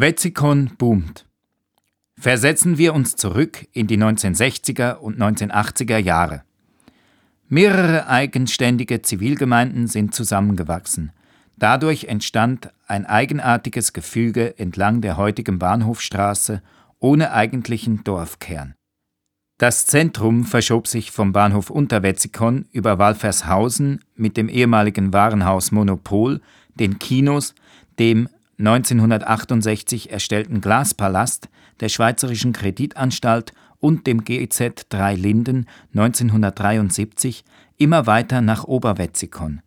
Wetzikon boomt. Versetzen wir uns zurück in die 1960er und 1980er Jahre. Mehrere eigenständige Zivilgemeinden sind zusammengewachsen. Dadurch entstand ein eigenartiges Gefüge entlang der heutigen Bahnhofstraße ohne eigentlichen Dorfkern. Das Zentrum verschob sich vom Bahnhof Unterwetzikon über Walfershausen mit dem ehemaligen Warenhaus Monopol, den Kinos, dem 1968 erstellten Glaspalast der Schweizerischen Kreditanstalt und dem GZ 3 Linden 1973 immer weiter nach Oberwetzikon.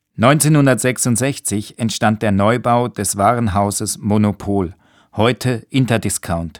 1966 entstand der Neubau des Warenhauses Monopol, heute Interdiscount.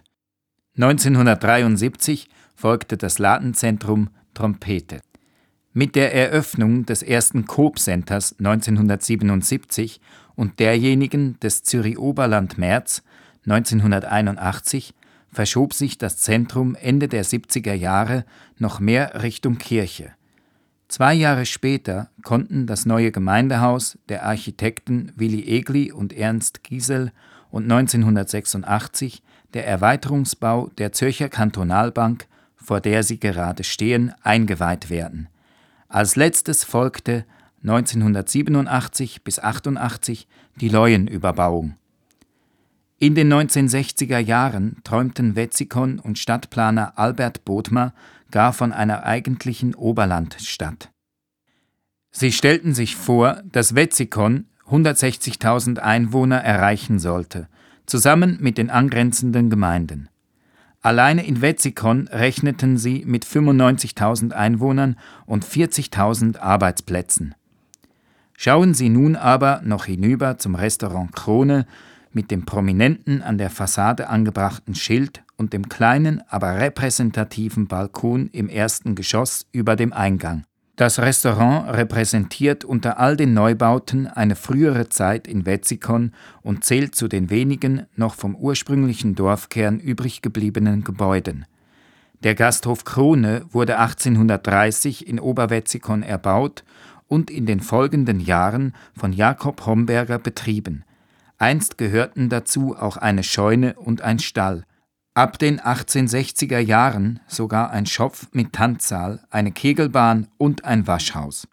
1973 folgte das Ladenzentrum Trompete. Mit der Eröffnung des ersten Coop-Centers 1977 und derjenigen des Zürich-Oberland-März 1981 verschob sich das Zentrum Ende der 70er Jahre noch mehr Richtung Kirche. 2 Jahre später konnten das neue Gemeindehaus der Architekten Willy Egli und Ernst Giesel und 1986 der Erweiterungsbau der Zürcher Kantonalbank, vor der sie gerade stehen, eingeweiht werden. Als letztes folgte 1987 bis 88 die Leuenüberbauung. In den 1960er Jahren träumten Wetzikon und Stadtplaner Albert Bodmer gar von einer eigentlichen Oberlandstadt. Sie stellten sich vor, dass Wetzikon 160.000 Einwohner erreichen sollte, zusammen mit den angrenzenden Gemeinden. Alleine in Wetzikon rechneten sie mit 95.000 Einwohnern und 40.000 Arbeitsplätzen. Schauen Sie nun aber noch hinüber zum Restaurant Krone mit dem prominenten an der Fassade angebrachten Schild und dem kleinen, aber repräsentativen Balkon im ersten Geschoss über dem Eingang. Das Restaurant repräsentiert unter all den Neubauten eine frühere Zeit in Wetzikon und zählt zu den wenigen noch vom ursprünglichen Dorfkern übrig gebliebenen Gebäuden. Der Gasthof Krone wurde 1830 in Oberwetzikon erbaut und in den folgenden Jahren von Jakob Homberger betrieben. Einst gehörten dazu auch eine Scheune und ein Stall. Ab den 1860er Jahren sogar ein Schopf mit Tanzsaal, eine Kegelbahn und ein Waschhaus.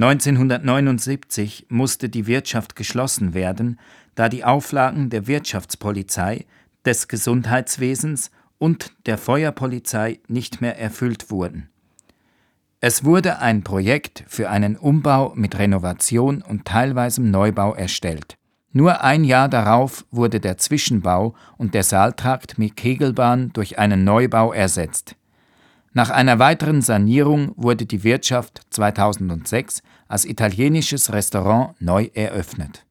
1979 musste die Wirtschaft geschlossen werden, da die Auflagen der Wirtschaftspolizei, des Gesundheitswesens und der Feuerpolizei nicht mehr erfüllt wurden. Es wurde ein Projekt für einen Umbau mit Renovation und teilweisem Neubau erstellt. Nur ein Jahr darauf wurde der Zwischenbau und der Saaltrakt mit Kegelbahn durch einen Neubau ersetzt. Nach einer weiteren Sanierung wurde die Wirtschaft 2006 als italienisches Restaurant neu eröffnet.